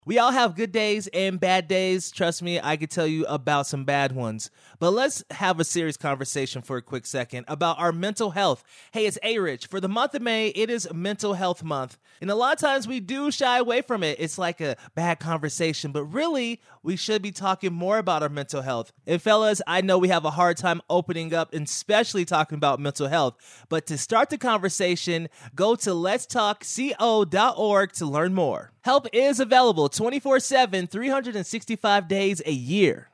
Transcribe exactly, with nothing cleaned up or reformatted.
We all have good days and bad days. Trust me, I could tell you about some bad ones. But let's have a serious conversation for a quick second about our mental health. Hey, it's A-Rich. For the month of May, it is Mental Health Month. And a lot of times we do shy away from it. It's like a bad conversation, but really, we should be talking more about our mental health. And fellas, I know we have a hard time opening up, and especially talking about mental health. But to start the conversation, go to lets talk co dot org to learn more. Help is available twenty-four seven, three hundred sixty-five days a year.